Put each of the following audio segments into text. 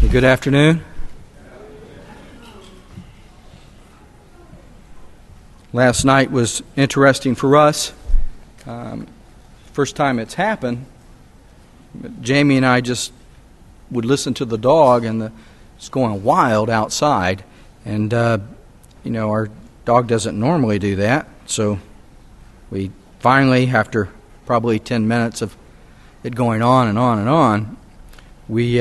Good afternoon. Last night was interesting for us. First time it's happened. Jamie and I just would listen to the dog, and it's going wild outside. And, our dog doesn't normally do that. So we finally, after probably 10 minutes of it going on and on and on, we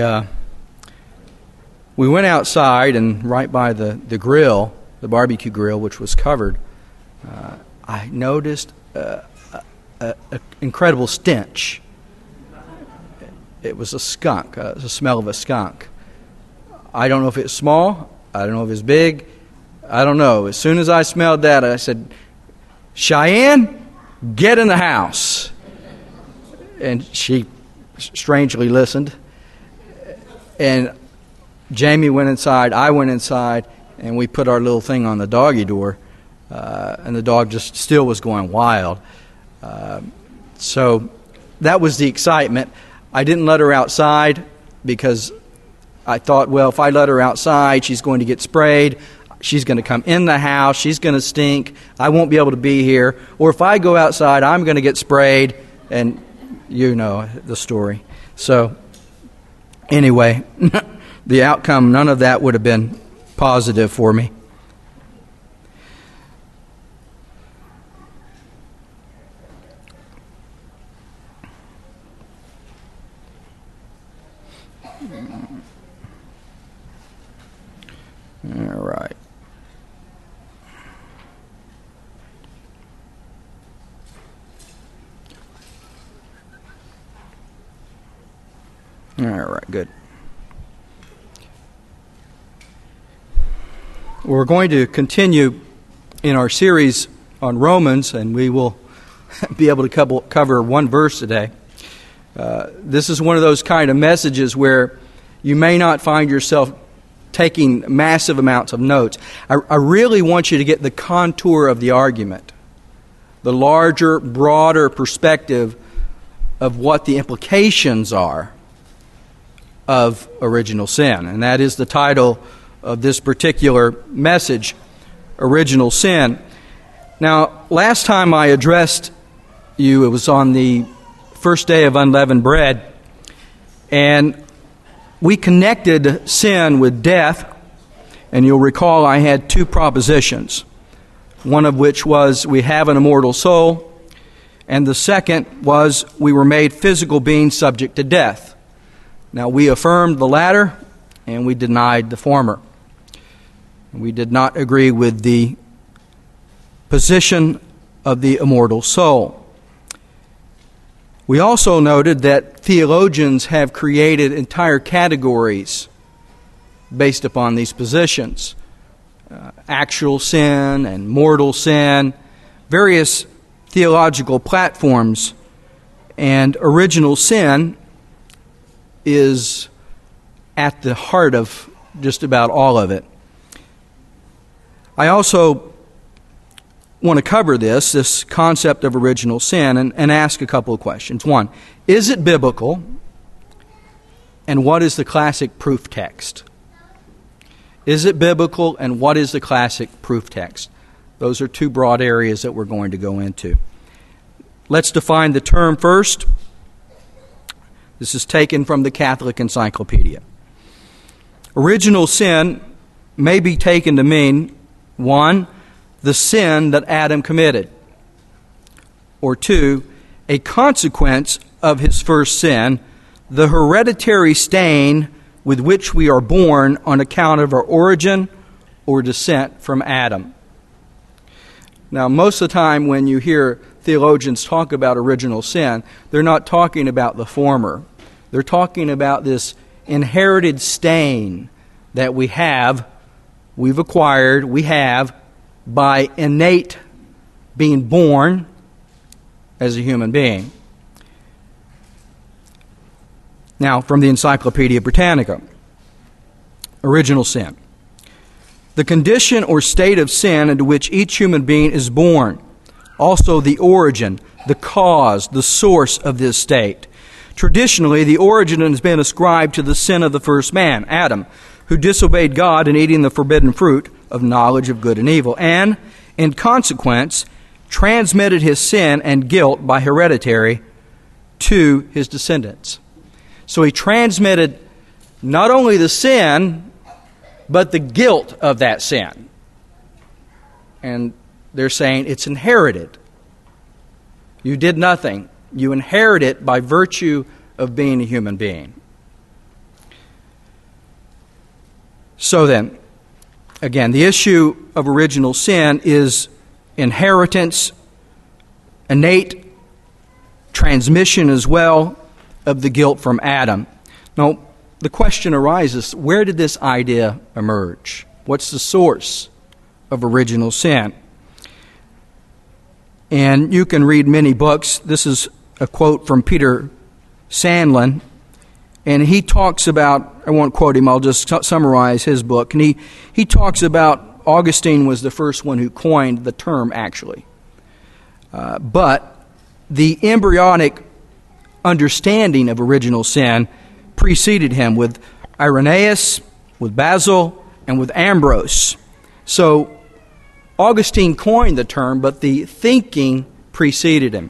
went outside, and right by the grill, the barbecue grill, which was covered, I noticed an incredible stench. It was a skunk, the smell of a skunk. I don't know if it's small. I don't know if it's big. I don't know. As soon as I smelled that, I said, "Cheyenne, get in the house." And she strangely listened. And Jamie went inside, I went inside, and we put our little thing on the doggy door, and the dog just still was going wild. So that was the excitement. I didn't let her outside because I thought, well, if I let her outside, she's going to get sprayed. She's going to come in the house. She's going to stink. I won't be able to be here. Or if I go outside, I'm going to get sprayed, and you know the story. So anyway, the outcome, none of that would have been positive for me. All right. All right, good. We're going to continue in our series on Romans, and we will be able to cover one verse today. This is one of those kind of messages where you may not find yourself taking massive amounts of notes. I really want you to get the contour of the argument, the larger, broader perspective of what the implications are of original sin. And that is the title of this particular message, Original Sin. Now, last time I addressed you, it was on the first day of unleavened bread, and we connected sin with death, and you'll recall I had two propositions, one of which was we have an immortal soul, and the second was we were made physical beings subject to death. Now, we affirmed the latter, and we denied the former. We did not agree with the position of the immortal soul. We also noted that theologians have created entire categories based upon these positions. Actual sin and mortal sin, various theological platforms, and original sin is at the heart of just about all of it. I also want to cover this concept of original sin and ask a couple of questions. One, is it biblical? And what is the classic proof text? Is it biblical, and what is the classic proof text? Those are two broad areas that we're going to go into. Let's define the term first. This is taken from the Catholic Encyclopedia. Original sin may be taken to mean, one, the sin that Adam committed, or two, a consequence of his first sin, the hereditary stain with which we are born on account of our origin or descent from Adam. Now, most of the time when you hear theologians talk about original sin, they're not talking about the former. They're talking about this inherited stain that we have by innate being born as a human being. Now, from the Encyclopedia Britannica, original sin. The condition or state of sin into which each human being is born. Also the origin, the cause, the source of this state. Traditionally, the origin has been ascribed to the sin of the first man, Adam, who disobeyed God in eating the forbidden fruit of knowledge of good and evil, and, in consequence, transmitted his sin and guilt by hereditary to his descendants. So he transmitted not only the sin, but the guilt of that sin. And they're saying it's inherited. You did nothing. You inherit it by virtue of being a human being. So then, again, the issue of original sin is inheritance, innate transmission as well of the guilt from Adam. Now, the question arises, where did this idea emerge? What's the source of original sin? And you can read many books. This is a quote from Peter Sandlin, and he talks about, I won't quote him, I'll just summarize his book, and he talks about Augustine was the first one who coined the term, actually. But the embryonic understanding of original sin preceded him with Irenaeus, with Basil, and with Ambrose. So Augustine coined the term, but the thinking preceded him.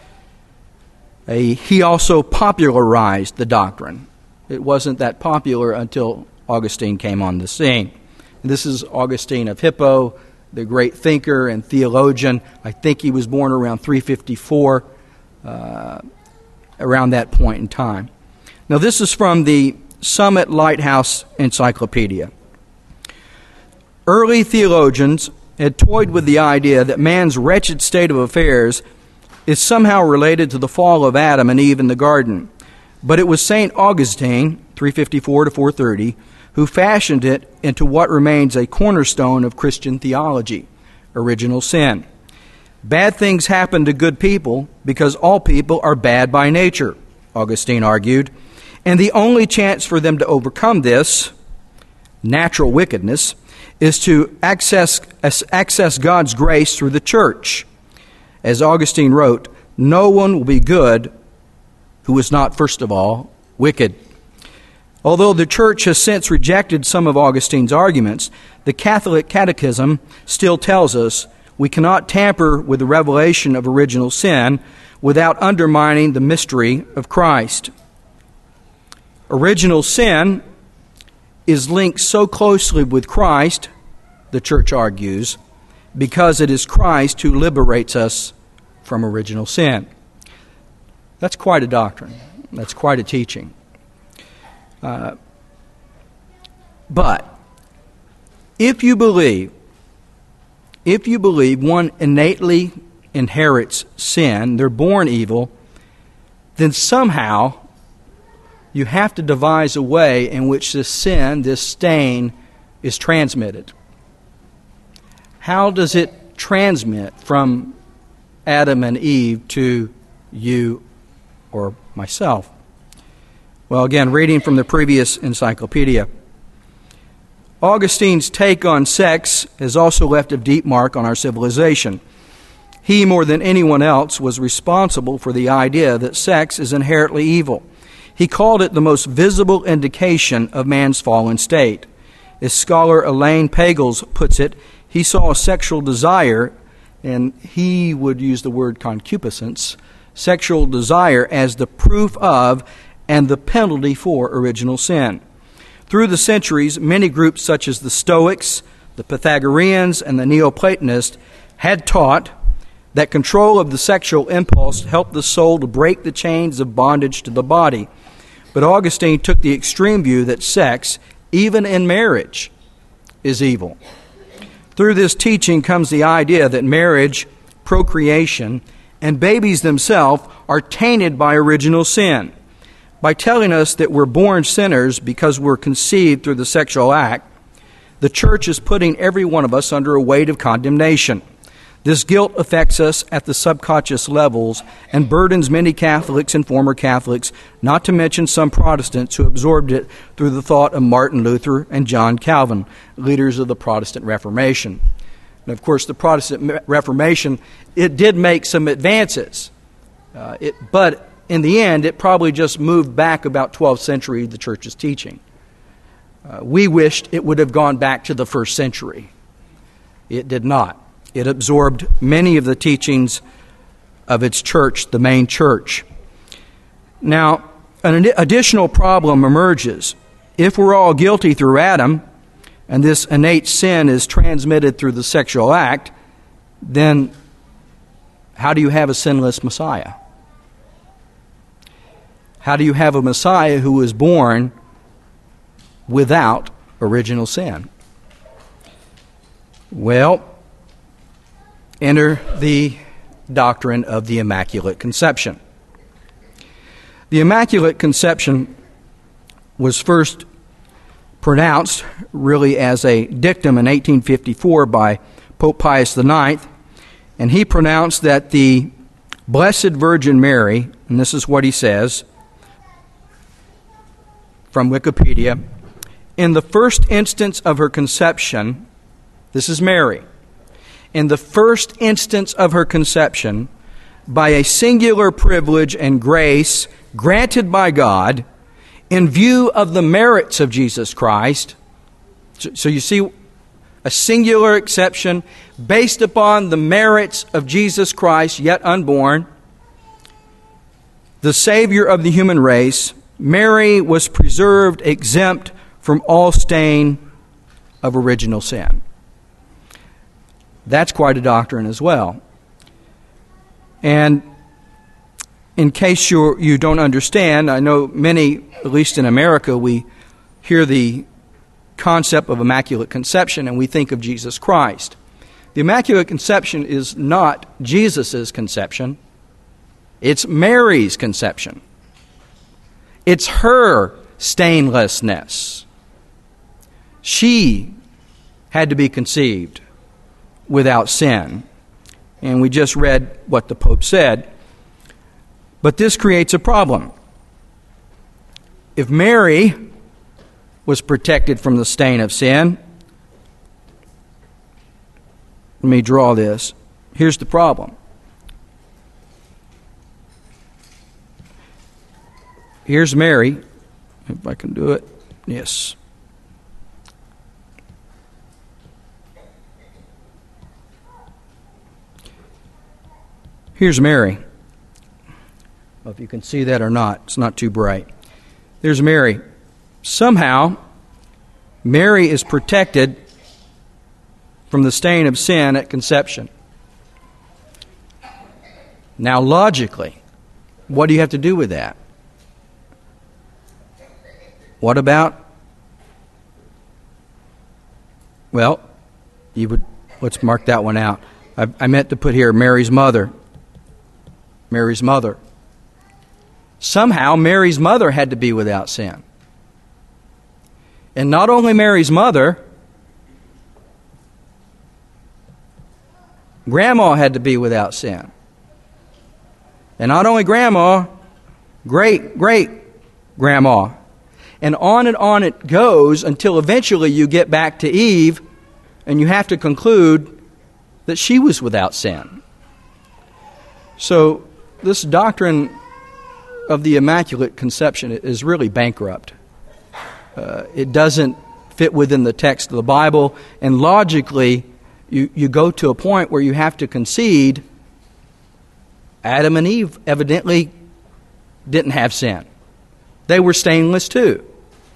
He also popularized the doctrine. It wasn't that popular until Augustine came on the scene. And this is Augustine of Hippo, the great thinker and theologian. I think he was born around 354, around that point in time. Now, this is from the Summit Lighthouse Encyclopedia. Early theologians had toyed with the idea that man's wretched state of affairs is somehow related to the fall of Adam and Eve in the garden. But it was St. Augustine, 354 to 430, who fashioned it into what remains a cornerstone of Christian theology, original sin. Bad things happen to good people because all people are bad by nature, Augustine argued, and the only chance for them to overcome this natural wickedness is to access God's grace through the church. As Augustine wrote, no one will be good who is not, first of all, wicked. Although the church has since rejected some of Augustine's arguments, the Catholic Catechism still tells us we cannot tamper with the revelation of original sin without undermining the mystery of Christ. Original sin is linked so closely with Christ, the church argues, because it is Christ who liberates us from original sin. That's quite a doctrine. That's quite a teaching. But if you believe one innately inherits sin, they're born evil, then somehow you have to devise a way in which this sin, this stain, is transmitted. How does it transmit from Adam and Eve to you or myself? Well, again, reading from the previous encyclopedia. Augustine's take on sex has also left a deep mark on our civilization. He, more than anyone else, was responsible for the idea that sex is inherently evil. He called it the most visible indication of man's fallen state. As scholar Elaine Pagels puts it, he saw a sexual desire, and he would use the word concupiscence, sexual desire as the proof of and the penalty for original sin. Through the centuries, many groups such as the Stoics, the Pythagoreans, and the Neoplatonists had taught that control of the sexual impulse helped the soul to break the chains of bondage to the body. But Augustine took the extreme view that sex, even in marriage, is evil. Through this teaching comes the idea that marriage, procreation, and babies themselves are tainted by original sin. By telling us that we're born sinners because we're conceived through the sexual act, the church is putting every one of us under a weight of condemnation. This guilt affects us at the subconscious levels and burdens many Catholics and former Catholics, not to mention some Protestants who absorbed it through the thought of Martin Luther and John Calvin, leaders of the Protestant Reformation. And of course, the Protestant Reformation, it did make some advances, but in the end, it probably just moved back about 12th century, the church's teaching. We wished it would have gone back to the first century. It did not. It absorbed many of the teachings of its church, the main church. Now, an additional problem emerges. If we're all guilty through Adam, and this innate sin is transmitted through the sexual act, then how do you have a sinless Messiah? How do you have a Messiah who was born without original sin? Well, enter the doctrine of the Immaculate Conception. The Immaculate Conception was first pronounced really as a dictum in 1854 by Pope Pius IX, and he pronounced that the Blessed Virgin Mary, and this is what he says from Wikipedia, in the first instance of her conception, this is Mary, in the first instance of her conception, by a singular privilege and grace granted by God, in view of the merits of Jesus Christ. So you see a singular exception based upon the merits of Jesus Christ, yet unborn, the Savior of the human race. Mary was preserved exempt from all stain of original sin. That's quite a doctrine as well. And in case you don't understand, I know many, at least in America, we hear the concept of Immaculate Conception and we think of Jesus Christ. The Immaculate Conception is not Jesus' conception. It's Mary's conception. It's her stainlessness. She had to be conceived without sin. And we just read what the Pope said. But this creates a problem. If Mary was protected from the stain of sin, let me draw this. Here's the problem. Here's Mary. If I can do it. Yes. Here's Mary. Well, if you can see that or not, it's not too bright. There's Mary. Somehow, Mary is protected from the stain of sin at conception. Now, logically, what do you have to do with that? What about? Well, let's mark that one out. I meant to put here Mary's mother. Mary's mother. Somehow, Mary's mother had to be without sin. And not only Mary's mother, Grandma had to be without sin. And not only Grandma, great-great-grandma. And on it goes until eventually you get back to Eve and you have to conclude that she was without sin. So this doctrine of the Immaculate Conception is really bankrupt. It doesn't fit within the text of the Bible, and logically you go to a point where you have to concede Adam and Eve evidently didn't have sin. They were stainless too.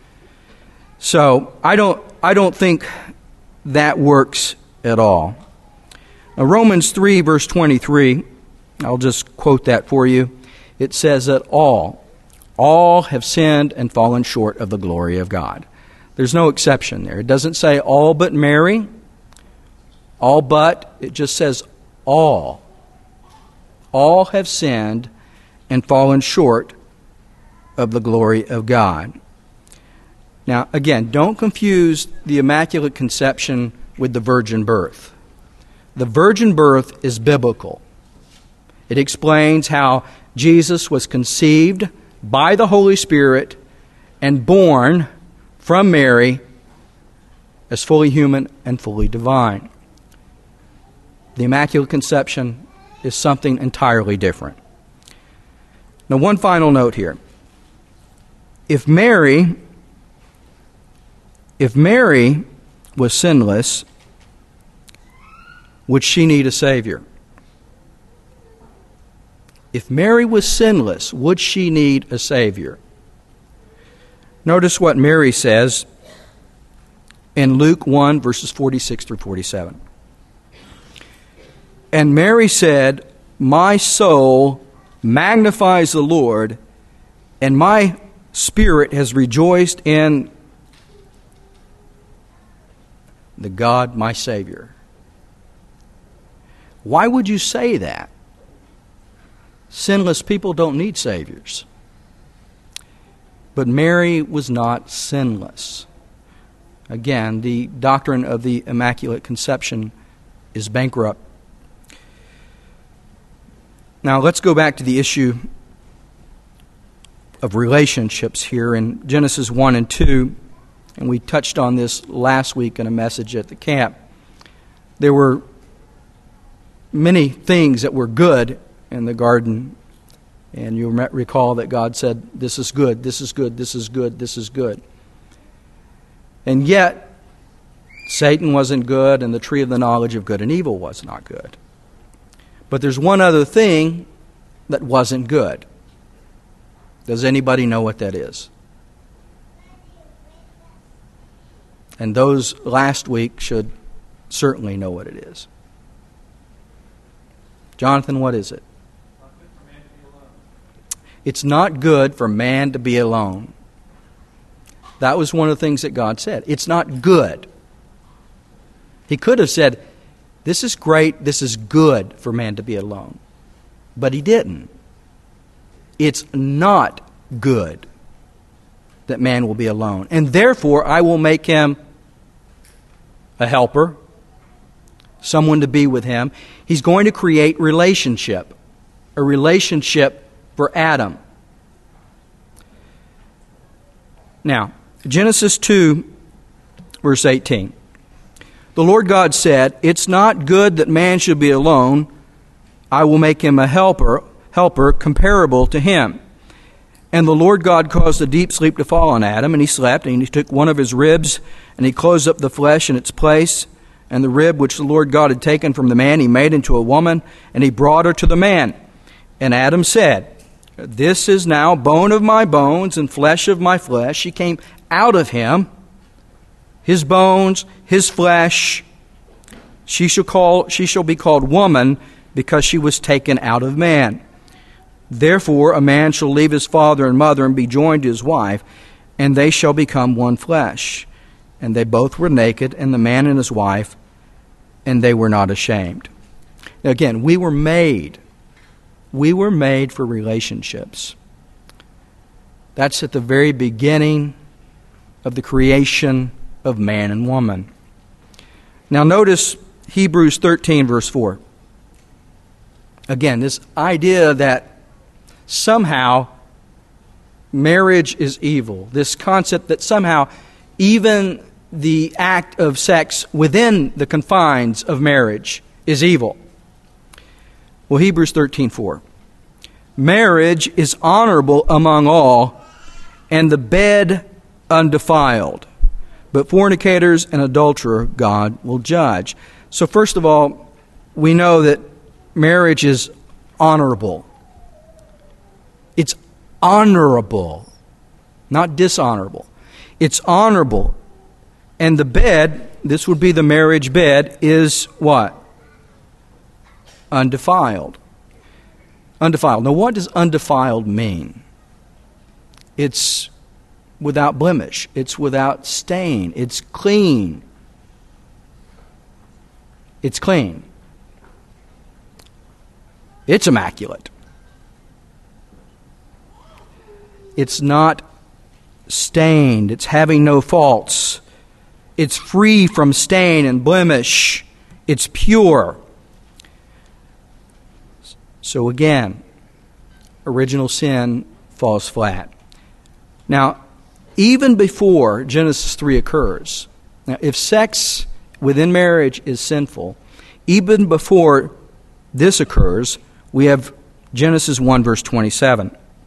So I don't think that works at all. Now, Romans 3 verse 23, I'll just quote that for you. It says that all have sinned and fallen short of the glory of God. There's no exception there. It doesn't say all but Mary, all but, it just says all. All have sinned and fallen short of the glory of God. Now, again, don't confuse the Immaculate Conception with the virgin birth. The virgin birth is biblical. It explains how Jesus was conceived by the Holy Spirit and born from Mary as fully human and fully divine. The Immaculate Conception is something entirely different. Now, one final note here. If Mary was sinless, would she need a Savior? If Mary was sinless, would she need a Savior? Notice what Mary says in Luke 1, verses 46 through 47. And Mary said, "My soul magnifies the Lord, and my spirit has rejoiced in the God, my Savior." Why would you say that? Sinless people don't need saviors. But Mary was not sinless. Again, the doctrine of the Immaculate Conception is bankrupt. Now let's go back to the issue of relationships here in Genesis 1 and 2. And we touched on this last week in a message at the camp. There were many things that were good in the garden. And you'll recall that God said, "This is good, this is good, this is good, this is good." And yet, Satan wasn't good, and the tree of the knowledge of good and evil was not good. But there's one other thing that wasn't good. Does anybody know what that is? And those last week should certainly know what it is. Jonathan, what is it? It's not good for man to be alone. That was one of the things that God said. It's not good. He could have said, "This is great, this is good for man to be alone." But he didn't. It's not good that man will be alone. And therefore, I will make him a helper, someone to be with him. He's going to create relationship, a relationship for Adam. Now, Genesis 2, verse 18. The Lord God said, "It's not good that man should be alone. I will make him a helper comparable to him." And the Lord God caused a deep sleep to fall on Adam, and he slept, and he took one of his ribs, and he closed up the flesh in its place. And the rib which the Lord God had taken from the man, he made into a woman, and he brought her to the man. And Adam said, "This is now bone of my bones and flesh of my flesh." She came out of him, his bones, his flesh. She shall be called woman, because she was taken out of man. Therefore a man shall leave his father and mother and be joined to his wife, and they shall become one flesh. And they both were naked, and the man and his wife, and they were not ashamed. Now again, we were made for relationships. That's at the very beginning of the creation of man and woman. Now notice Hebrews 13, verse 4. Again, this idea that somehow marriage is evil. This concept that somehow even the act of sex within the confines of marriage is evil. Well, Hebrews 13:4. Marriage is honorable among all, and the bed undefiled. But fornicators and adulterers God will judge. So first of all, we know that marriage is honorable. It's honorable, not dishonorable. It's honorable. And the bed, this would be the marriage bed, is what? Undefiled. Undefiled. Now, what does undefiled mean? It's without blemish. It's without stain. It's clean. It's clean. It's immaculate. It's not stained. It's having no faults. It's free from stain and blemish. It's pure. So again, original sin falls flat. Now, even before Genesis 3 occurs, now if sex within marriage is sinful, even before this occurs, we have Genesis 1 verse 27.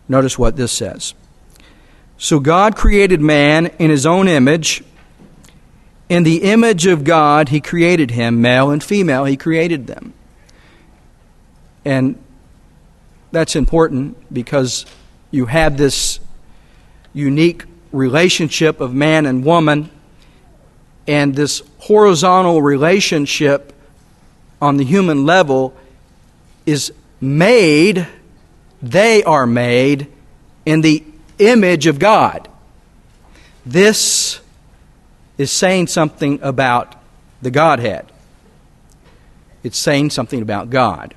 Notice what this says. So God created man in his own image. In the image of God, he created him, male and female, he created them. And that's important because you have this unique relationship of man and woman, and this horizontal relationship on the human level is made, they are made in the image of God. This is saying something about the Godhead. It's saying something about God.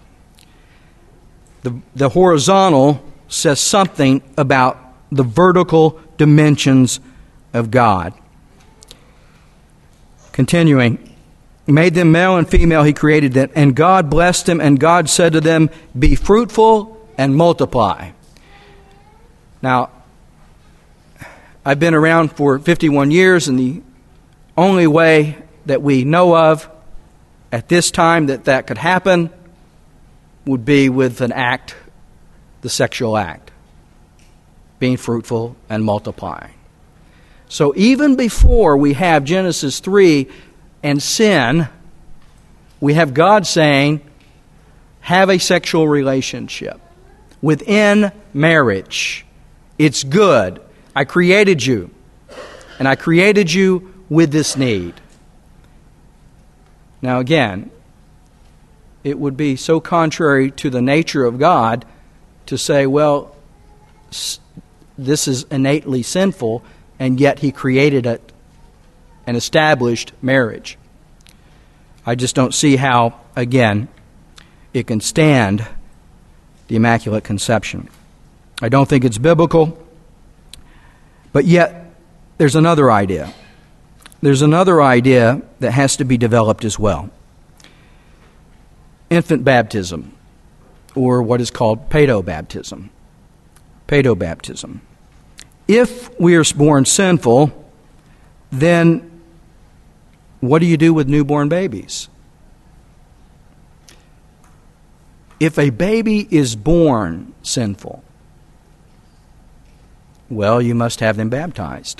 The horizontal says something about the vertical dimensions of God. Continuing, made them male and female, he created them, and God blessed them, and God said to them, be fruitful and multiply. Now, I've been around for 51 years, and the only way that we know of at this time that could happen would be with an act, the sexual act, being fruitful and multiplying. So even before we have Genesis 3 and sin, we have God saying, have a sexual relationship within marriage. It's good. I created you, and I created you with this need. Now again, it would be so contrary to the nature of God to say, well, this is innately sinful, and yet he created it and established marriage. I just don't see how, again, it can stand the Immaculate Conception. I don't think it's biblical, but yet there's another idea. There's another idea that has to be developed as well. Infant baptism, or what is called paedobaptism. Paedobaptism. If we are born sinful, then what do you do with newborn babies? If a baby is born sinful, well, you must have them baptized.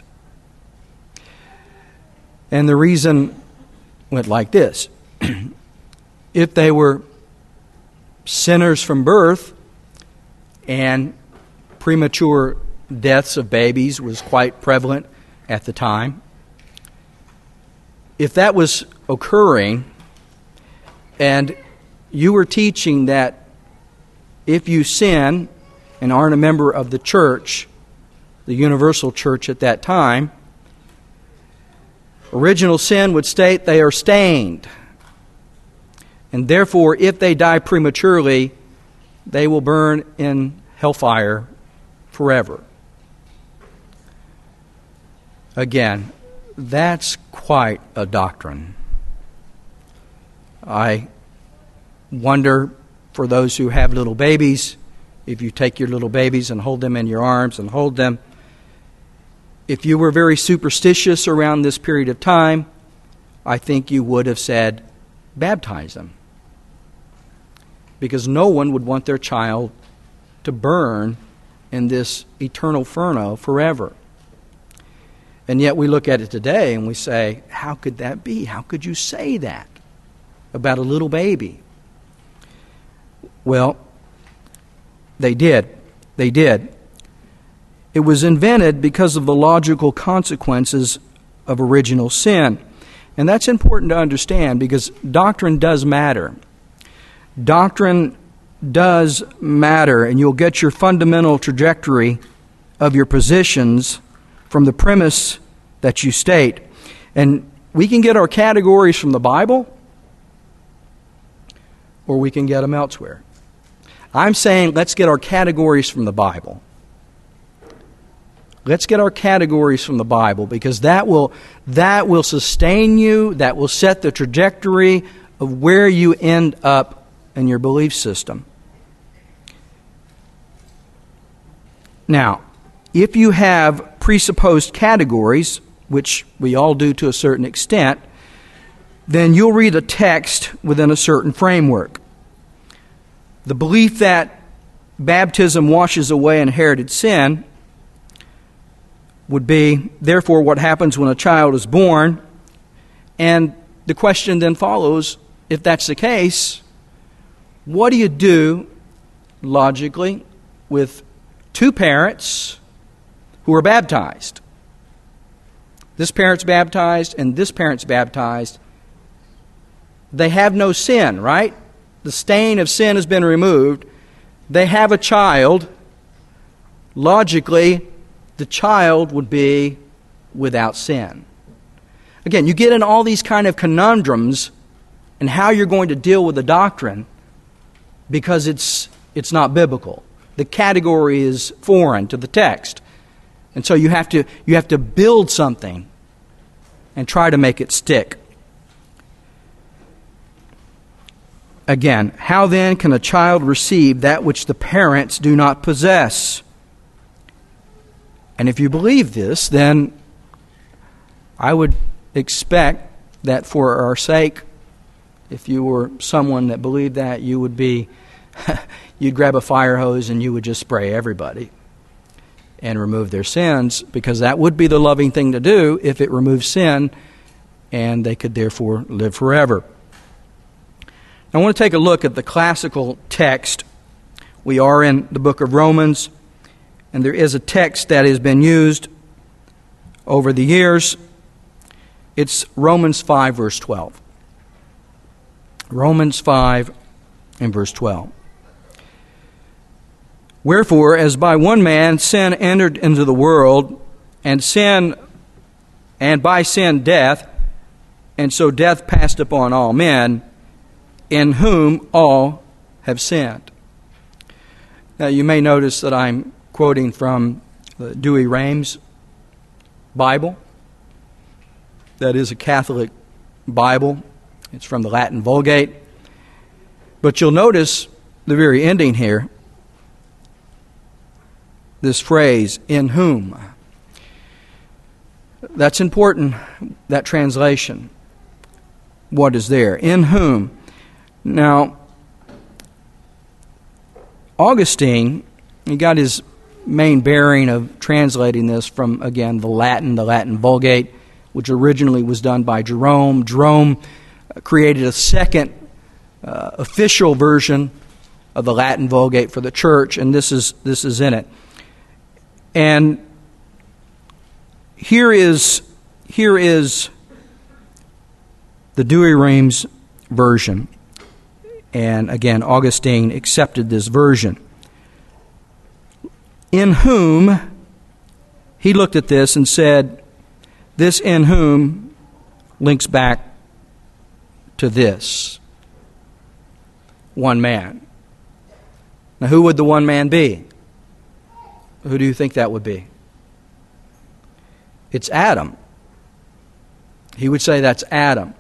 And the reason went like this. If they were sinners from birth, and premature deaths of babies was quite prevalent at the time, if that was occurring, and you were teaching that if you sin and aren't a member of the church, the universal church at that time, original sin would state they are stained. And therefore, if they die prematurely, they will burn in hellfire forever. Again, that's quite a doctrine. I wonder, for those who have little babies, if you take your little babies and hold them in your arms and hold them, if you were very superstitious around this period of time, I think you would have said, baptize them. Because no one would want their child to burn in this eternal inferno forever. And yet we look at it today and we say, how could that be? How could you say that about a little baby? Well, they did. They did. It was invented because of the logical consequences of original sin. And that's important to understand because doctrine does matter. Doctrine does matter, and you'll get your fundamental trajectory of your positions from the premise that you state. And we can get our categories from the Bible, or we can get them elsewhere. I'm saying let's get our categories from the Bible. Let's get our categories from the Bible, because that will sustain you, that will set the trajectory of where you end up in your belief system. Now, if you have presupposed categories, which we all do to a certain extent, then you'll read a text within a certain framework. The belief that baptism washes away inherited sin would be, therefore, what happens when a child is born. And the question then follows, if that's the case, what do you do, logically, with two parents who are baptized? This parent's baptized and this parent's baptized. They have no sin, right? The stain of sin has been removed. They have a child. Logically, the child would be without sin. Again, you get in all these kind of conundrums and how you're going to deal with the doctrine because it's not biblical. The category is foreign to the text. And so you have to build something and try to make it stick. Again, how then can a child receive that which the parents do not possess? And if you believe this, then I would expect that for our sake, if you were someone that believed that, you would be, you'd grab a fire hose and you would just spray everybody and remove their sins, because that would be the loving thing to do if it removes sin and they could therefore live forever. I want to take a look at the classical text. We are in the book of Romans, and there is a text that has been used over the years. It's Romans 5, verse 12. Romans 5 and verse 12. Wherefore, as by one man sin entered into the world, and by sin death, and so death passed upon all men, in whom all have sinned. Now you may notice that I'm quoting from the Douay-Rheims Bible. That is a Catholic Bible. It's from the Latin Vulgate. But you'll notice the very ending here, this phrase, in whom. That's important, that translation. What is there? In whom. Now, Augustine, he got his main bearing of translating this from, again, the Latin Vulgate, which originally was done by Jerome. Jerome created a second official version of the Latin Vulgate for the church, and this is in it. And here is the Douay-Rheims version. And again, Augustine accepted this version. In whom, he looked at this and said, this in whom links back to this. One man. Now, who would the one man be? Who do you think that would be? It's Adam. He would say that's Adam.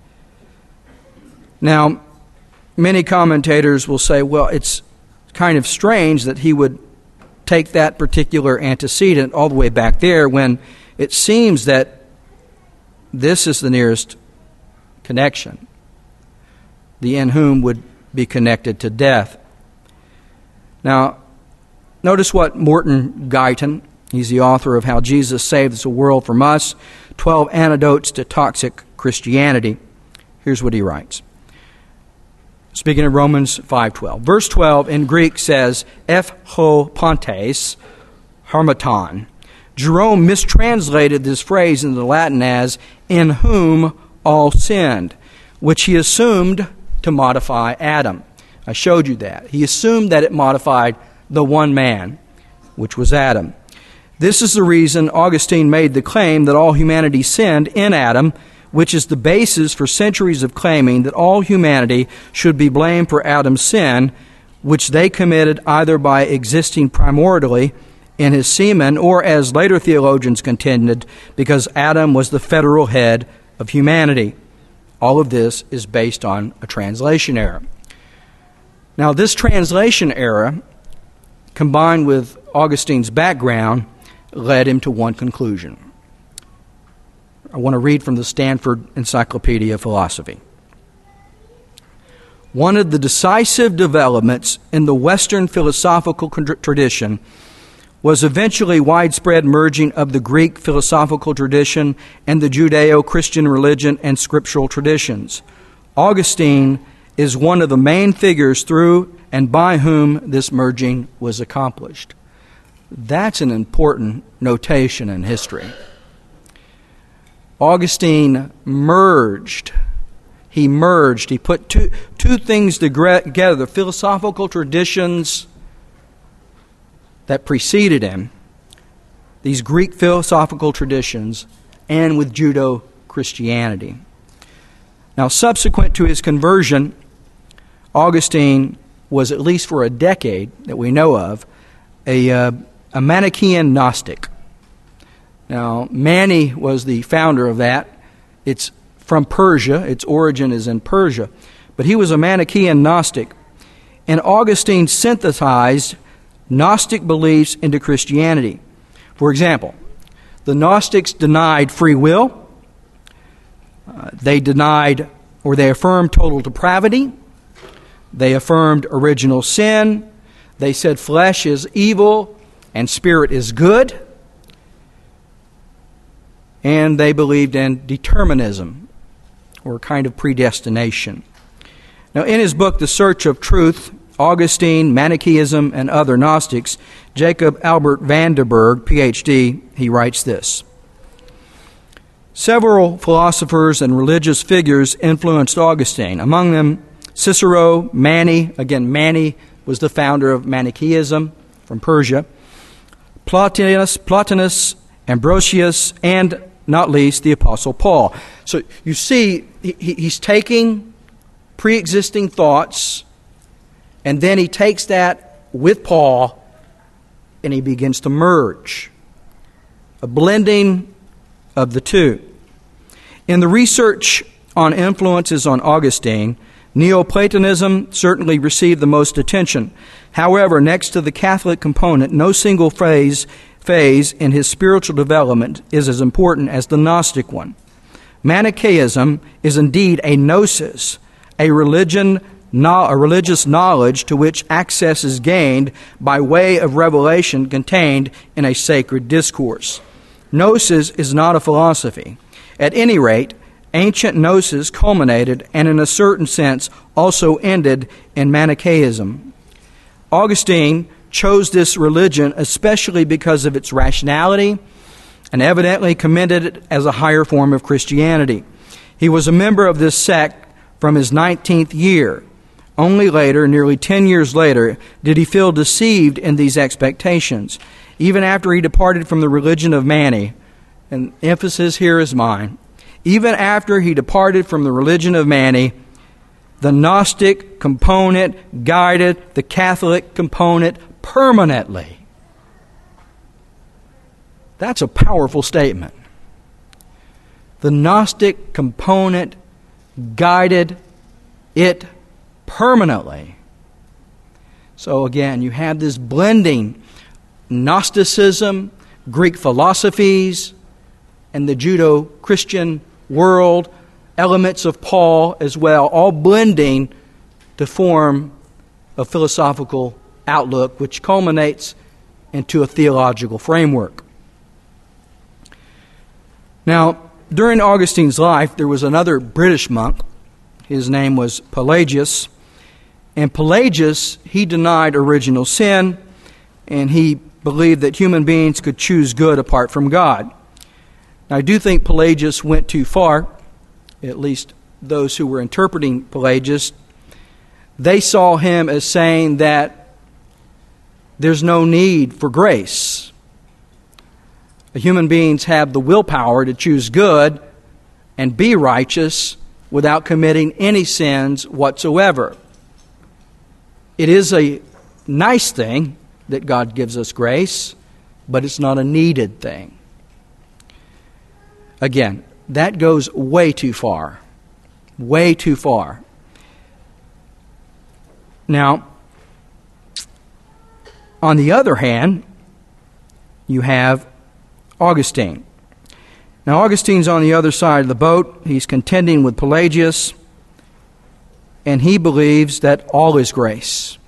Now, many commentators will say, well, it's kind of strange that he would take that particular antecedent all the way back there when it seems that this is the nearest connection. The in whom would be connected to death. Now, notice what Morton Guyton, he's the author of How Jesus Saves the World from Us, 12 Antidotes to Toxic Christianity. Here's what he writes. Speaking of Romans 5:12. Verse 12 in Greek says, ho pontes, harmaton. Jerome mistranslated this phrase into Latin as, in whom all sinned, which he assumed to modify Adam. I showed you that. He assumed that it modified the one man, which was Adam. This is the reason Augustine made the claim that all humanity sinned in Adam, which is the basis for centuries of claiming that all humanity should be blamed for Adam's sin, which they committed either by existing primordially in his semen or, as later theologians contended, because Adam was the federal head of humanity. All of this is based on a translation error. Now, this translation error, combined with Augustine's background, led him to one conclusion. I want to read from the Stanford Encyclopedia of Philosophy. one of the decisive developments in the Western philosophical tradition was eventually widespread merging of the Greek philosophical tradition and the Judeo-Christian religion and scriptural traditions. Augustine is one of the main figures through and by whom this merging was accomplished. That's an important notation in history. Augustine merged. He put two things together, the philosophical traditions that preceded him, these Greek philosophical traditions, and with Judeo-Christianity. Now, subsequent to his conversion, Augustine was, at least for a decade that we know of, a Manichaean Gnostic. Now, Mani was the founder of that. It's from Persia. Its origin is in Persia. But he was a Manichaean Gnostic. And Augustine synthesized Gnostic beliefs into Christianity. For example, the Gnostics denied free will. They denied, or they affirmed total depravity. They affirmed original sin. They said flesh is evil and spirit is good. And they believed in determinism, or kind of predestination. Now, in his book, The Search of Truth, Augustine, Manichaeism, and Other Gnostics, Jacob Albert Vanderburg, Ph.D., he writes this: several philosophers and religious figures influenced Augustine. Among them, Cicero, Mani. Again, Mani was the founder of Manichaeism from Persia. Plotinus, Ambrosius, and not least the Apostle Paul. So you see, he's taking pre-existing thoughts, and then he takes that with Paul, and he begins to merge. A blending of the two. In the research on influences on Augustine, Neoplatonism certainly received the most attention. However, next to the Catholic component, no single phase in his spiritual development is as important as the Gnostic one. Manichaeism is indeed a gnosis, a religious knowledge to which access is gained by way of revelation contained in a sacred discourse. Gnosis is not a philosophy. At any rate, ancient gnosis culminated and in a certain sense also ended in Manichaeism. Augustine chose this religion especially because of its rationality and evidently commended it as a higher form of Christianity. He was a member of this sect from his 19th year. Only later, nearly 10 years later, did he feel deceived in these expectations. Even after he departed from the religion of Mani, and emphasis here is mine, even after he departed from the religion of Mani, the Gnostic component guided the Catholic component permanently. That's a powerful statement. The Gnostic component guided it permanently. So again, you have this blending, Gnosticism, Greek philosophies, and the Judeo-Christian world, elements of Paul as well, all blending to form a philosophical outlook which culminates into a theological framework. Now, during Augustine's life, there was another British monk. His name was Pelagius. And Pelagius, he denied original sin, and he believed that human beings could choose good apart from God. Now, I do think Pelagius went too far, at least those who were interpreting Pelagius. They saw him as saying that there's no need for grace. Human beings have the willpower to choose good and be righteous without committing any sins whatsoever. It is a nice thing that God gives us grace, but it's not a needed thing. Again, that goes way too far. Way too far. Now, on the other hand, you have Augustine. Now, Augustine's on the other side of the boat. He's contending with Pelagius. and he believes that all is grace.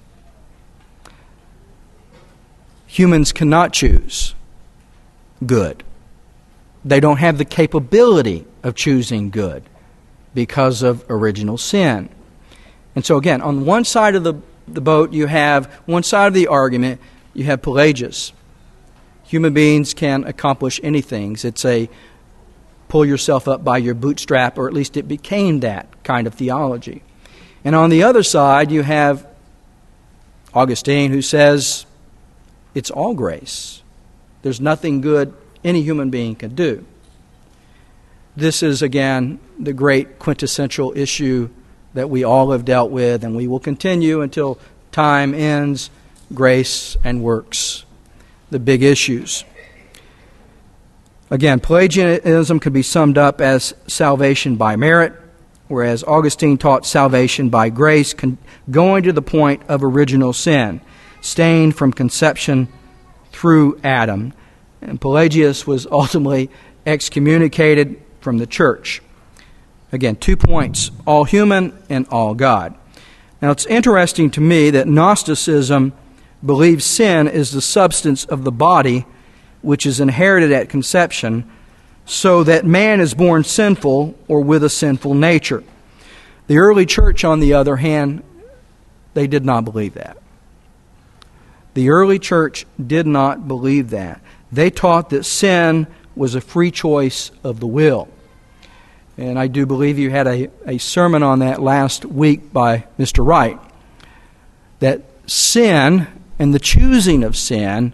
Humans cannot choose good. They don't have the capability of choosing good because of original sin. And so again, on one side of the boat, you have one side of the argument, you have Pelagius. Human beings can accomplish anything. It's a pull yourself up by your bootstrap, or at least it became that kind of theology. And on the other side, you have Augustine, who says it's all grace. There's nothing good any human being can do. This is, again, the great quintessential issue that we all have dealt with, and we will continue until time ends, grace and works, the big issues. Again, Pelagianism could be summed up as salvation by merit, whereas Augustine taught salvation by grace, going to the point of original sin, stained from conception through Adam. And Pelagius was ultimately excommunicated from the church. Again, 2 points, all human and all God. Now, it's interesting to me that Gnosticism believes sin is the substance of the body which is inherited at conception, so that man is born sinful or with a sinful nature. The early church, on the other hand, they did not believe that. The early church did not believe that. They taught that sin was a free choice of the will. And I do believe you had a sermon on that last week by Mr. Wright, that sin and the choosing of sin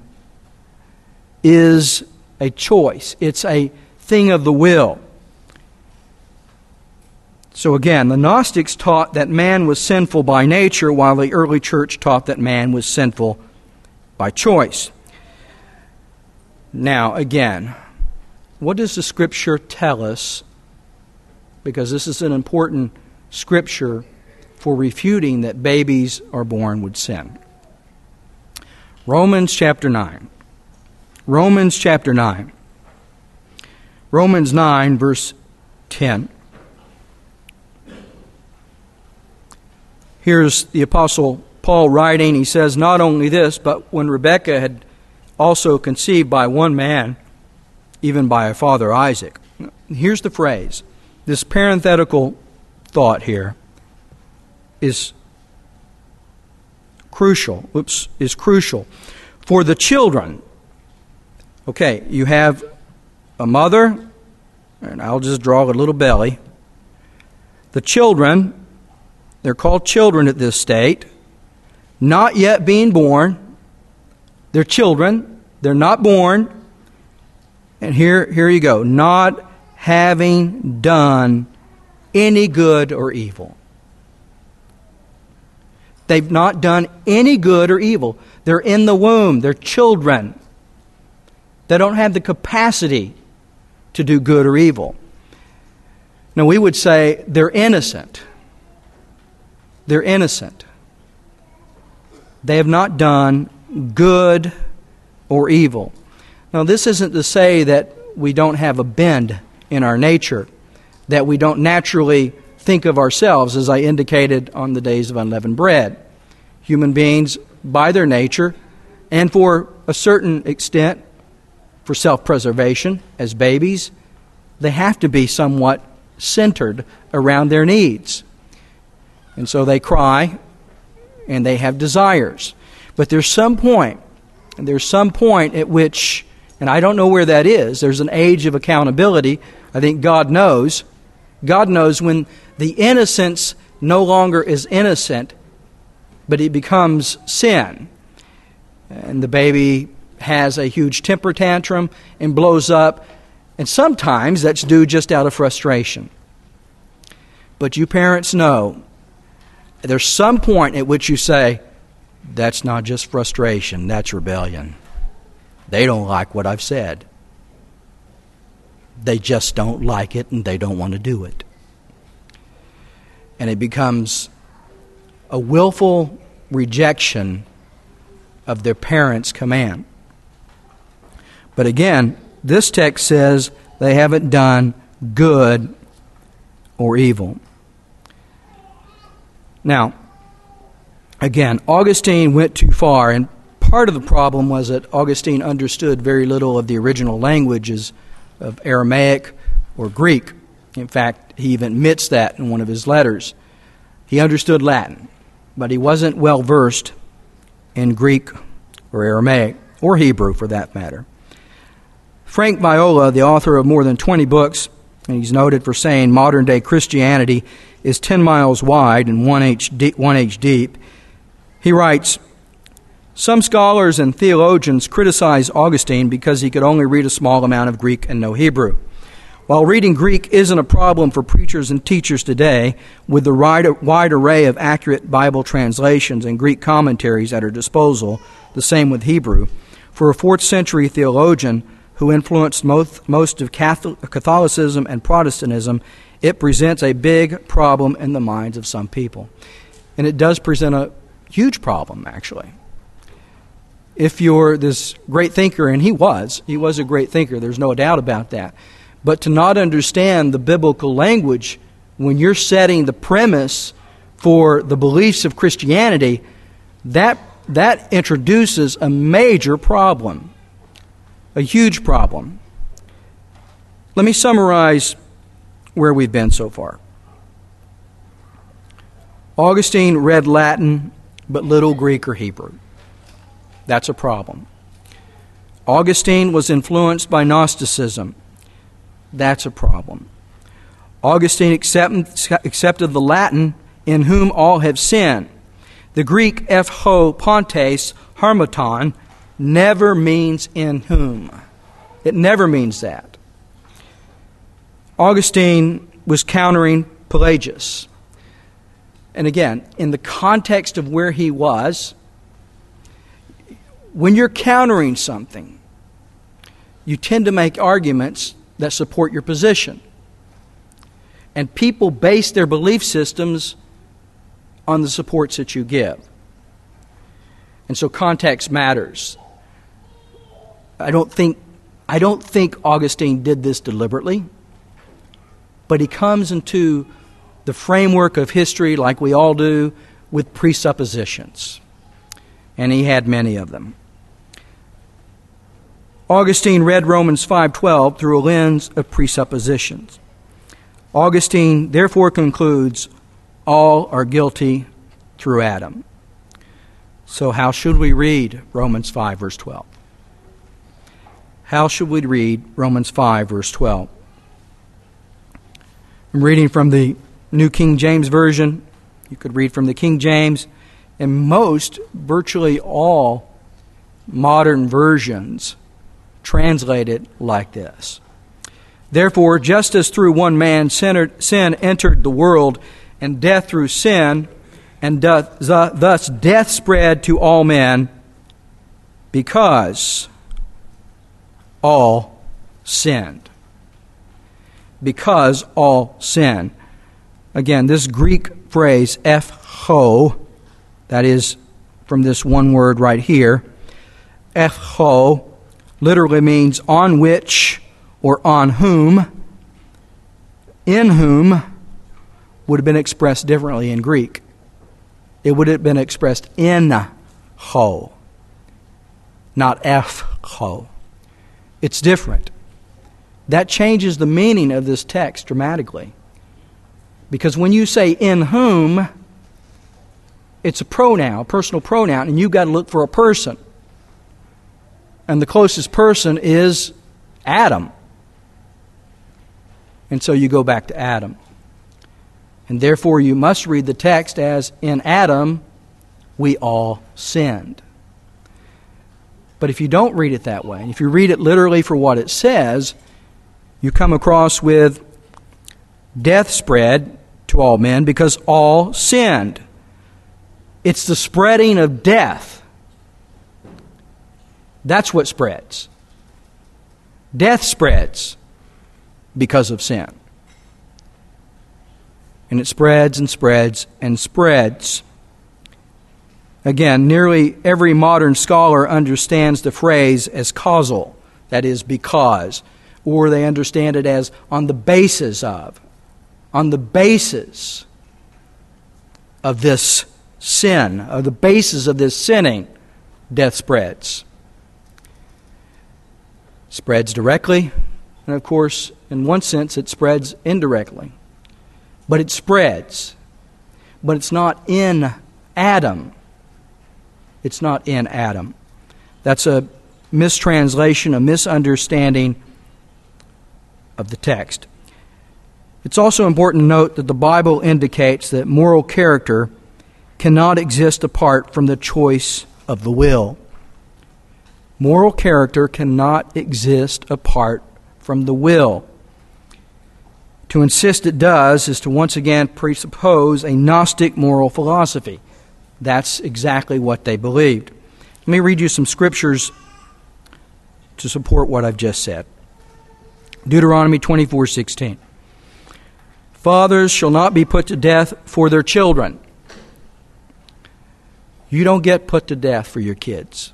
is a choice. It's a thing of the will. So again, the Gnostics taught that man was sinful by nature, while the early church taught that man was sinful by choice. Now, again, what does the Scripture tell us? Because this is an important Scripture for refuting that babies are born with sin. Romans chapter 9. Romans chapter 9. Romans 9, verse 10. Here's the Apostle Paul writing. He says, not only this, but when Rebekah had also conceived by one man, even by her father Isaac. Here's the phrase. This parenthetical thought here is crucial. Is crucial. For the children. Okay, you have a mother, and I'll just draw a little belly. The children, they're called children at this state, not yet being born. They're children. They're not born. And here you go. Not having done any good or evil. They've not done any good or evil. They're in the womb. They're children. They don't have the capacity to do good or evil. Now, we would say they're innocent. They're innocent. They have not done good or evil. Now, this isn't to say that we don't have a bend in our nature, that we don't naturally think of ourselves, as I indicated on the days of unleavened bread. Human beings, by their nature, and for a certain extent, for self-preservation as babies, they have to be somewhat centered around their needs. And so they cry and they have desires. But there's some point at which, and I don't know where that is, there's an age of accountability. I think God knows. God knows when the innocence no longer is innocent, but it becomes sin. And the baby has a huge temper tantrum and blows up. And sometimes that's due just out of frustration. But you parents know there's some point at which you say, that's not just frustration, that's rebellion. They don't like what I've said. They just don't like it and they don't want to do it. And it becomes a willful rejection of their parents' command. But again, this text says they haven't done good or evil. Now, again, Augustine went too far, and part of the problem was that Augustine understood very little of the original languages of Aramaic or Greek. In fact, he even admits that in one of his letters. He understood Latin, but he wasn't well versed in Greek or Aramaic, or Hebrew for that matter. Frank Viola, the author of more than 20 books, and he's noted for saying modern-day Christianity is 10 miles wide and 1 inch deep. He writes, "Some scholars and theologians criticize Augustine because he could only read a small amount of Greek and no Hebrew. While reading Greek isn't a problem for preachers and teachers today, with the wide array of accurate Bible translations and Greek commentaries at our disposal, the same with Hebrew, for a 4th century theologian who influenced most of Catholicism and Protestantism, it presents a big problem in the minds of some people." And it does present a huge problem, actually. If you're this great thinker, and he was a great thinker, there's no doubt about that, but to not understand the biblical language when you're setting the premise for the beliefs of Christianity, that introduces a major problem, a huge problem. Let me summarize where we've been so far. Augustine read Latin, but little Greek or Hebrew. That's a problem. Augustine was influenced by Gnosticism. That's a problem. Augustine accepted the Latin, "in whom all have sinned." The Greek ho pontes harmaton never means "in whom." It never means that. Augustine was countering Pelagius. And again, in the context of where he was, when you're countering something, you tend to make arguments that support your position. And people base their belief systems on the supports that you give. And so context matters. I don't think Augustine did this deliberately, but he comes into the framework of history, like we all do, with presuppositions. And he had many of them. Augustine read Romans 5:12 through a lens of presuppositions. Augustine therefore concludes, all are guilty through Adam. So how should we read Romans 5 verse 12? How should we read Romans 5 verse 12? I'm reading from the New King James Version. You could read from the King James. And virtually all modern versions translate it like this. Therefore, just as through one man sin entered the world, and death through sin, and thus death spread to all men, because all sinned. Because all sinned. Again, this Greek phrase, ho, that is from this one word right here, ho, literally means on which or on whom. In whom would have been expressed differently in Greek. It would have been expressed in ho, not ho. It's different. That changes the meaning of this text dramatically. Because when you say in whom, it's a pronoun, a personal pronoun, and you've got to look for a person. And the closest person is Adam. And so you go back to Adam. And therefore you must read the text as, in Adam we all sinned. But if you don't read it that way, if you read it literally for what it says, you come across with death spread to all men because all sinned. It's the spreading of death. That's what spreads. Death spreads because of sin. And it spreads and spreads and spreads. Again, nearly every modern scholar understands the phrase as causal, that is, because, or they understand it as on the basis of. On the basis of this sin, of the basis of this sinning, death spreads. It spreads directly, and of course, in one sense, it spreads indirectly. But it spreads. But it's not in Adam. It's not in Adam. That's a mistranslation, a misunderstanding of the text. It's also important to note that the Bible indicates that moral character cannot exist apart from the choice of the will. Moral character cannot exist apart from the will. To insist it does is to once again presuppose a Gnostic moral philosophy. That's exactly what they believed. Let me read you some scriptures to support what I've just said. Deuteronomy 24:16. Fathers shall not be put to death for their children. You don't get put to death for your kids.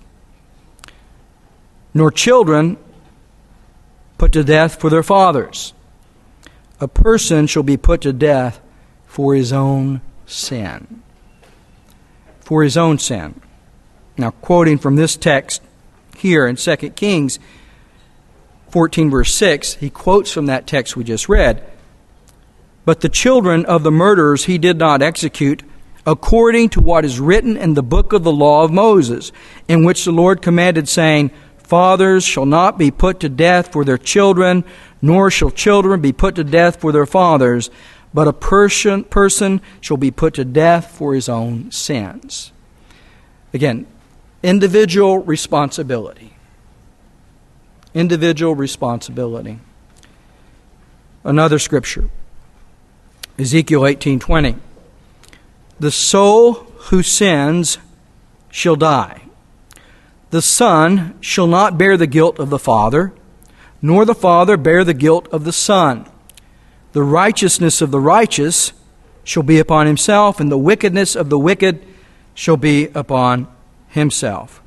Nor children put to death for their fathers. A person shall be put to death for his own sin. For his own sin. Now, quoting from this text here in 2 Kings 14 verse 6, he quotes from that text we just read. But the children of the murderers he did not execute, according to what is written in the book of the law of Moses, in which the Lord commanded, saying, Fathers shall not be put to death for their children, nor shall children be put to death for their fathers, but a person shall be put to death for his own sins. Again, individual responsibility. Individual responsibility. Another scripture, Ezekiel 18:20. The soul who sins shall die. The son shall not bear the guilt of the father, nor the father bear the guilt of the son. The righteousness of the righteous shall be upon himself, and the wickedness of the wicked shall be upon himself.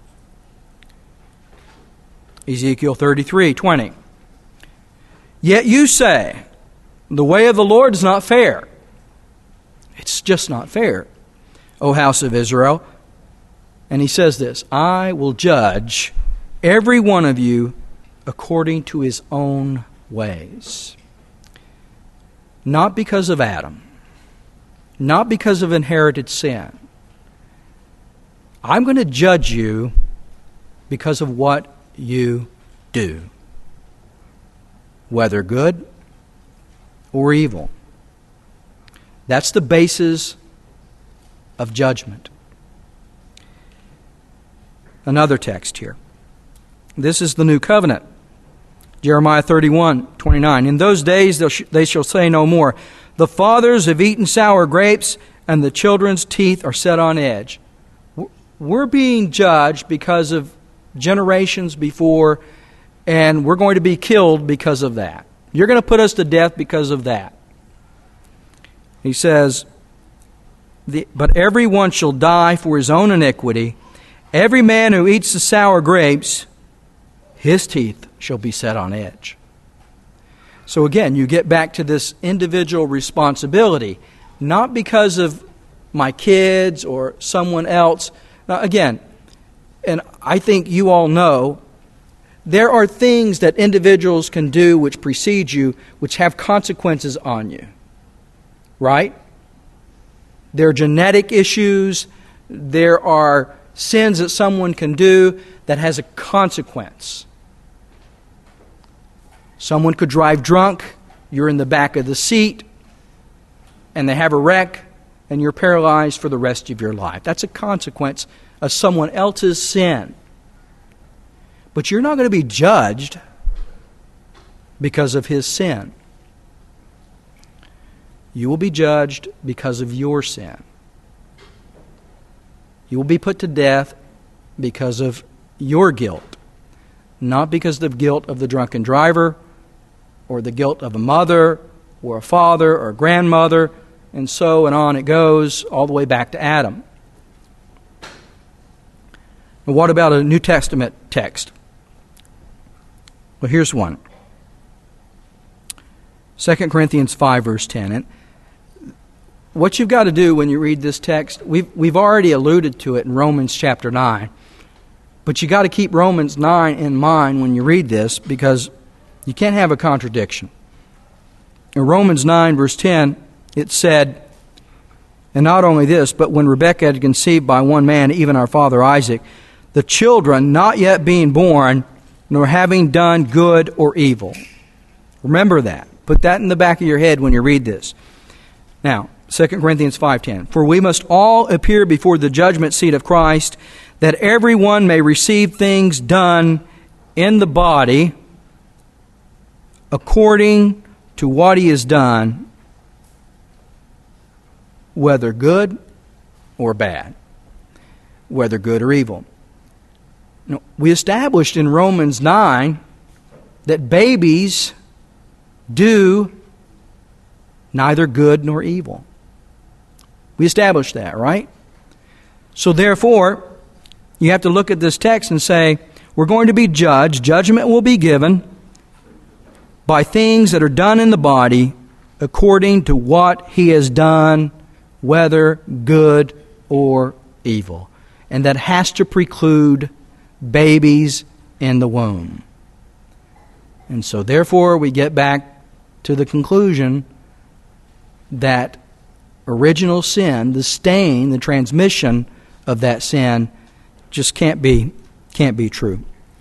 Ezekiel 33:20. Yet you say, the way of the Lord is not fair. It's just not fair, O house of Israel. And he says this, I will judge every one of you according to his own ways. Not because of Adam. Not because of inherited sin. I'm going to judge you because of what you do, whether good or evil. That's the basis of judgment. Another text here. This is the new covenant. Jeremiah 31:29. In those days they shall say no more, the fathers have eaten sour grapes, and the children's teeth are set on edge. We're being judged because of generations before, and we're going to be killed because of that. You're going to put us to death because of that. He says, but everyone shall die for his own iniquity. Every man who eats the sour grapes, his teeth shall be set on edge. So again, you get back to this individual responsibility, not because of my kids or someone else. Now again, and I think you all know, there are things that individuals can do which precede you, which have consequences on you. Right? There are genetic issues. There are sins that someone can do that has a consequence. Someone could drive drunk. You're in the back of the seat, and they have a wreck, and you're paralyzed for the rest of your life. That's a consequence of someone else's sin. But you're not going to be judged because of his sin. You will be judged because of your sin. You will be put to death because of your guilt, not because of the guilt of the drunken driver or the guilt of a mother or a father or a grandmother, and so and on it goes all the way back to Adam. But what about a New Testament text? Well, here's one. 2 Corinthians 5, verse 10. And what you've got to do when you read this text, we've already alluded to it in Romans chapter 9, but you got to keep Romans 9 in mind when you read this, because you can't have a contradiction. In Romans 9, verse 10, it said, and not only this, but when Rebekah had conceived by one man, even our father Isaac, the children not yet being born, nor having done good or evil. Remember that. Put that in the back of your head when you read this. Now, 2 Corinthians 5:10. For we must all appear before the judgment seat of Christ, that everyone may receive things done in the body according to what he has done, whether good or bad, whether good or evil. Now, we established in Romans 9 that babies do neither good nor evil. We established that, right? So therefore, you have to look at this text and say, we're going to be judged. Judgment will be given by things that are done in the body according to what he has done, whether good or evil. And that has to preclude babies in the womb. And so therefore we get back to the conclusion that original sin, the stain, the transmission of that sin, just can't be true.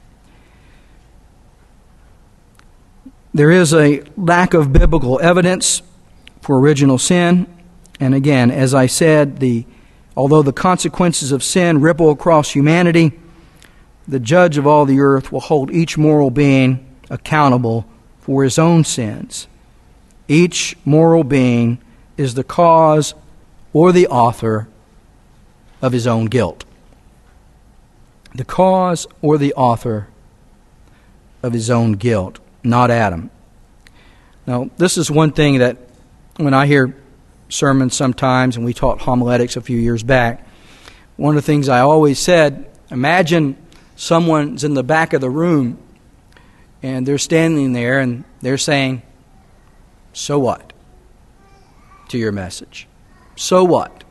There is a lack of biblical evidence for original sin. And again, as I said, although the consequences of sin ripple across humanity, the judge of all the earth will hold each moral being accountable for his own sins. Each moral being is the cause or the author of his own guilt. The cause or the author of his own guilt, not Adam. Now, this is one thing that when I hear sermons sometimes, and we taught homiletics a few years back, one of the things I always said, imagine someone's in the back of the room and they're standing there and they're saying, so what? To your message. So what?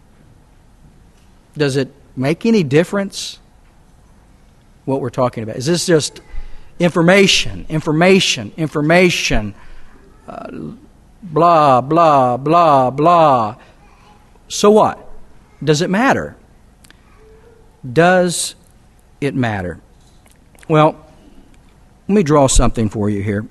Does it make any difference what we're talking about? Is this just information, blah, blah, blah, blah? So what? Does it matter? Does it matter? Well, let me draw something for you here.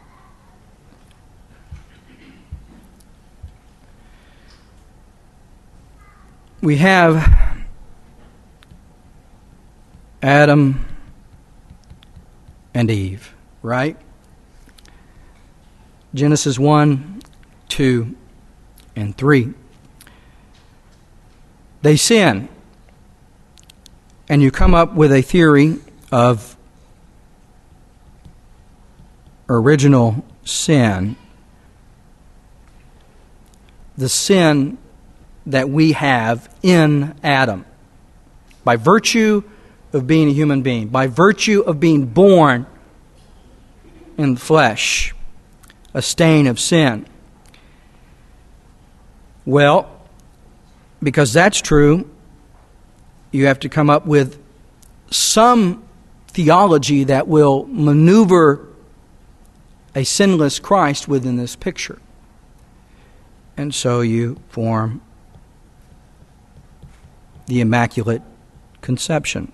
We have Adam and Eve, right? Genesis 1, 2, and 3. They sin. And you come up with a theory of original sin. The sin that we have in Adam. By virtue of being a human being. By virtue of being born in the flesh. A stain of sin. Well, because that's true, you have to come up with some theology that will maneuver a sinless Christ within this picture. And so you form the Immaculate Conception.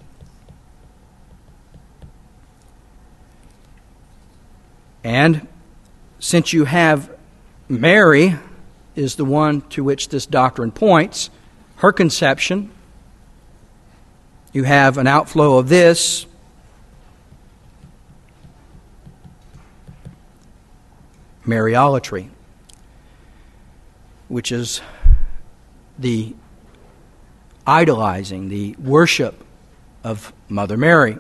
And since you have Mary is the one to which this doctrine points, her conception, you have an outflow of this. Mariolatry, which is the idolizing, the worship of Mother Mary.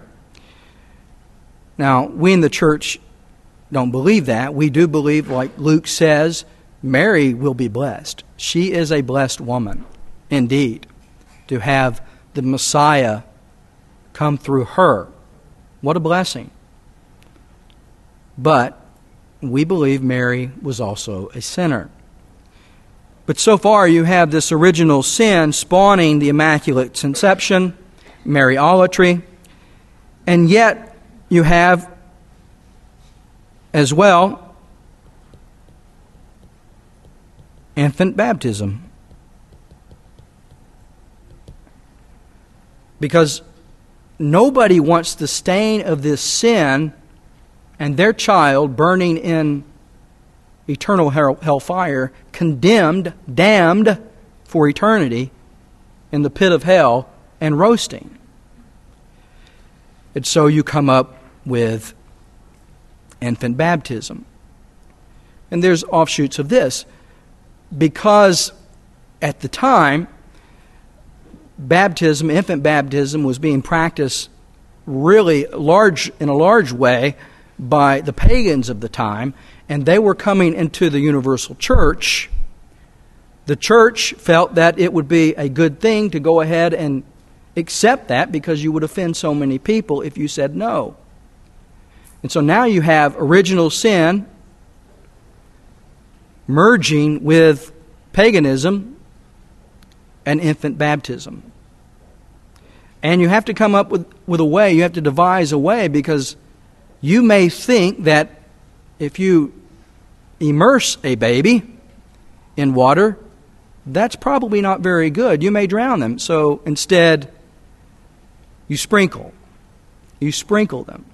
Now, we in the church don't believe that. We do believe, like Luke says, Mary will be blessed. She is a blessed woman, indeed, to have the Messiah come through her. What a blessing. But we believe Mary was also a sinner. But so far you have this original sin spawning the Immaculate Conception, Mariolatry, and yet you have as well infant baptism. Because nobody wants the stain of this sin and their child burning in eternal hellfire, condemned, damned for eternity in the pit of hell and roasting. And so you come up with infant baptism. And there's offshoots of this. Because at the time, baptism, infant baptism, was being practiced really in a large way by the pagans of the time, and they were coming into the universal church. The church felt that it would be a good thing to go ahead and accept that because you would offend so many people if you said no. And so now you have original sin merging with paganism and infant baptism. And you have to come up with a way, you have to devise a way, because you may think that if you immerse a baby in water, that's probably not very good. You may drown them. So instead, you sprinkle. You sprinkle them.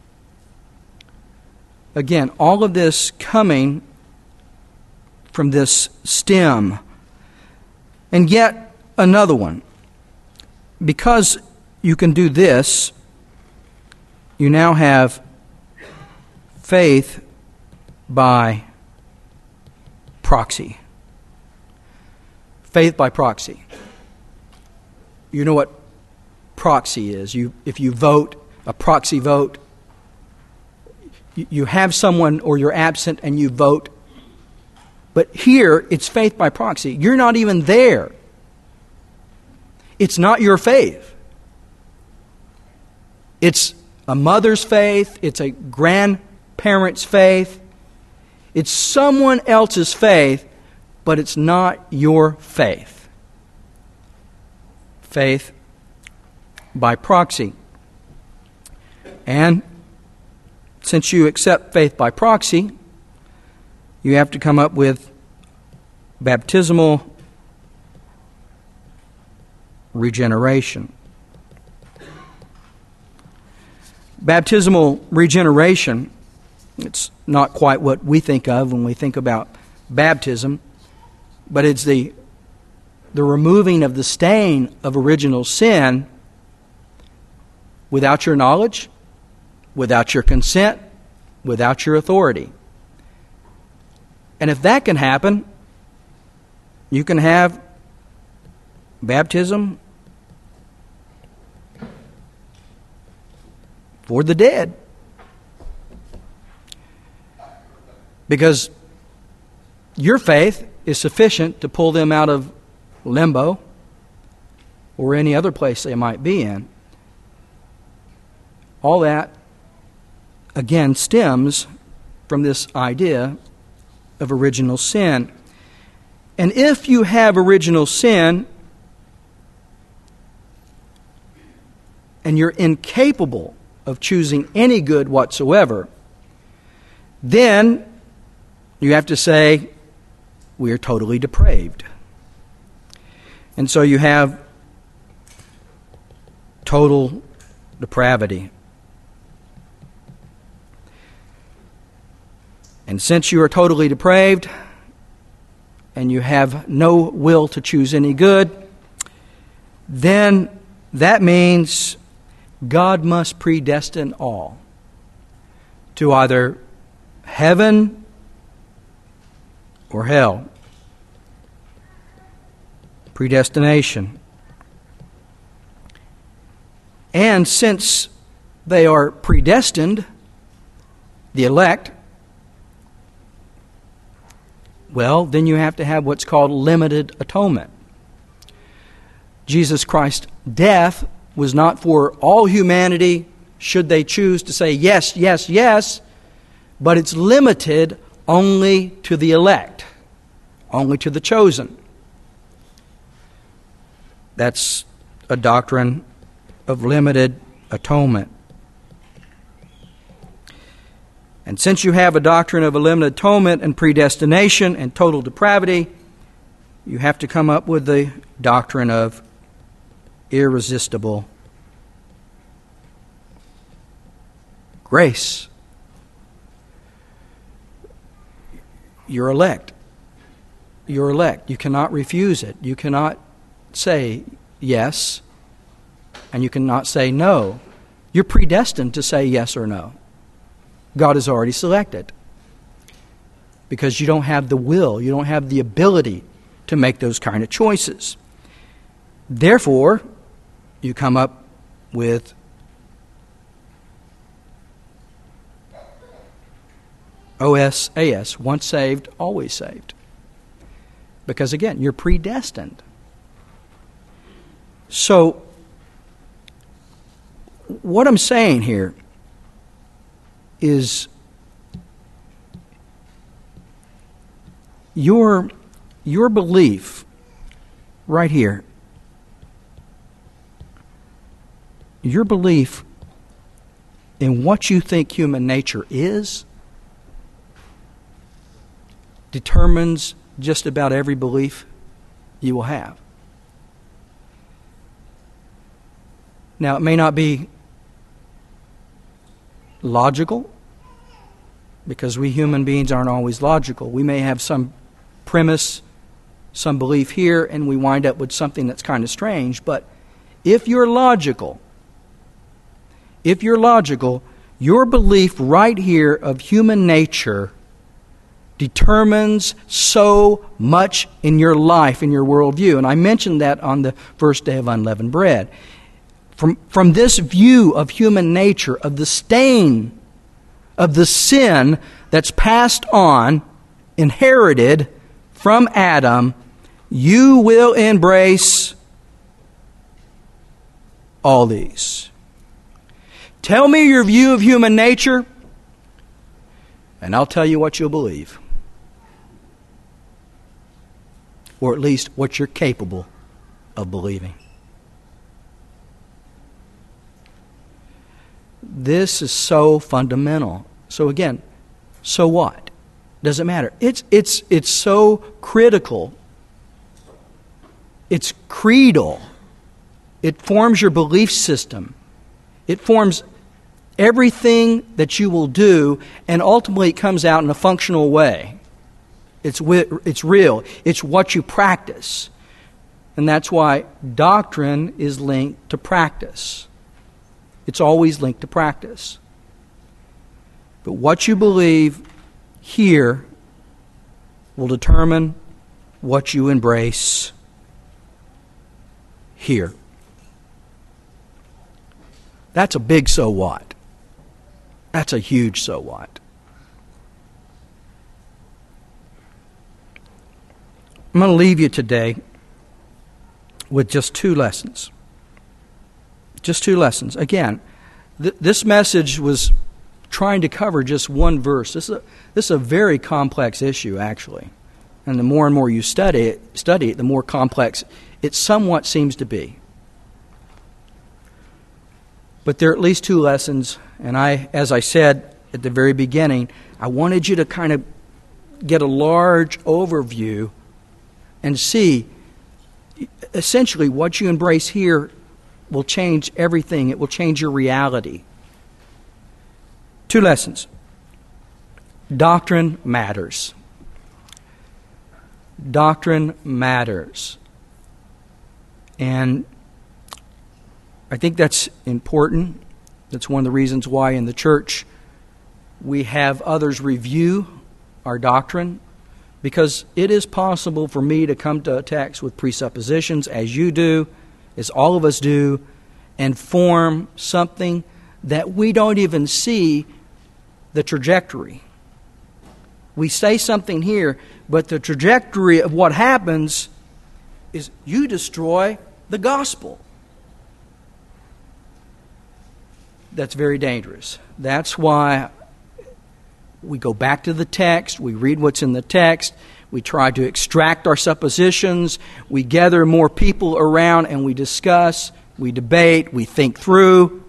Again, all of this coming from this stem. And yet another one. Because you can do this, you now have faith by proxy. Faith by proxy. You know what proxy is. If you vote, a proxy vote, you have someone or you're absent and you vote. But here, it's faith by proxy. You're not even there. It's not your faith. It's a mother's faith. It's a grandparent's faith. It's someone else's faith, but it's not your faith. Faith by proxy. And since you accept faith by proxy, you have to come up with baptismal regeneration. Baptismal regeneration, it's not quite what we think of when we think about baptism, but it's the removing of the stain of original sin without your knowledge, without your consent, without your authority. And if that can happen, you can have baptism for the dead. Because your faith is sufficient to pull them out of limbo or any other place they might be in. All that, again, stems from this idea of original sin. And if you have original sin and you're incapable of choosing any good whatsoever, then you have to say, we are totally depraved. And so you have total depravity. And since you are totally depraved and you have no will to choose any good, then that means God must predestine all to either heaven or hell. Predestination. And since they are predestined, the elect, well, then you have to have what's called limited atonement. Jesus Christ's death was not for all humanity, should they choose to say yes, yes, yes, but it's limited only to the elect, only to the chosen. That's a doctrine of limited atonement. And since you have a doctrine of a limited atonement and predestination and total depravity, you have to come up with the doctrine of irresistible grace. You're elect. You're elect. You cannot refuse it. You cannot say yes, and you cannot say no. You're predestined to say yes or no. God has already selected. Because you don't have the will, you don't have the ability to make those kind of choices. Therefore, you come up with OSAS, once saved, always saved. Because again, you're predestined. So, what I'm saying here is your belief right here, your belief in what you think human nature is determines just about every belief you will have. Now, it may not be logical, because we human beings aren't always logical. We may have some premise, some belief here, and we wind up with something that's kind of strange. But if you're logical, your belief right here of human nature determines so much in your life, in your worldview. And I mentioned that on the first day of unleavened bread. From this view of human nature, of the stain, of the sin that's passed on, inherited from Adam, you will embrace all these. Tell me your view of human nature, and I'll tell you what you'll believe. Or at least what you're capable of believing. This is so fundamental. So again, so what? Doesn't matter. It's so critical. It's creedal. It forms your belief system. It forms everything that you will do, and ultimately it comes out in a functional way. It's real. It's what you practice. And that's why doctrine is linked to practice. It's always linked to practice. But what you believe here will determine what you embrace here. That's a big so what. That's a huge so what. I'm going to leave you today with just 2 lessons. Just 2 lessons. Again, this message was trying to cover just one verse. This is a very complex issue, actually. And the more and more you study it, the more complex it somewhat seems to be. But there are at least 2 lessons, and as I said at the very beginning, I wanted you to kind of get a large overview and see essentially what you embrace here will change everything. It will change your reality. 2 lessons. Doctrine matters. Doctrine matters. And I think that's important. That's one of the reasons why in the church we have others review our doctrine, because it is possible for me to come to a text with presuppositions, as you do, as all of us do, and form something that we don't even see the trajectory. We say something here, but the trajectory of what happens is you destroy the gospel. That's very dangerous. That's why we go back to the text, we read what's in the text, we try to extract our suppositions, we gather more people around and we discuss, we debate, we think through,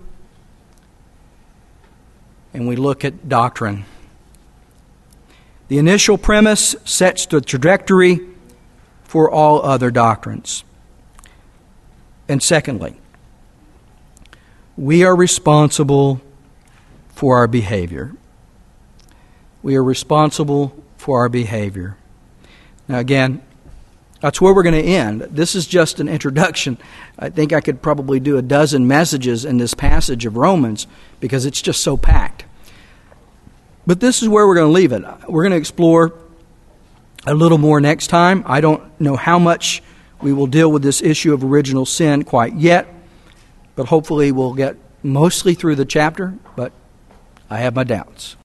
and we look at doctrine. The initial premise sets the trajectory for all other doctrines. And secondly, we are responsible for our behavior. We are responsible for our behavior. Now again, that's where we're going to end. This is just an introduction. I think I could probably do a dozen messages in this passage of Romans because it's just so packed. But this is where we're going to leave it. We're going to explore a little more next time. I don't know how much we will deal with this issue of original sin quite yet, but hopefully we'll get mostly through the chapter, but I have my doubts.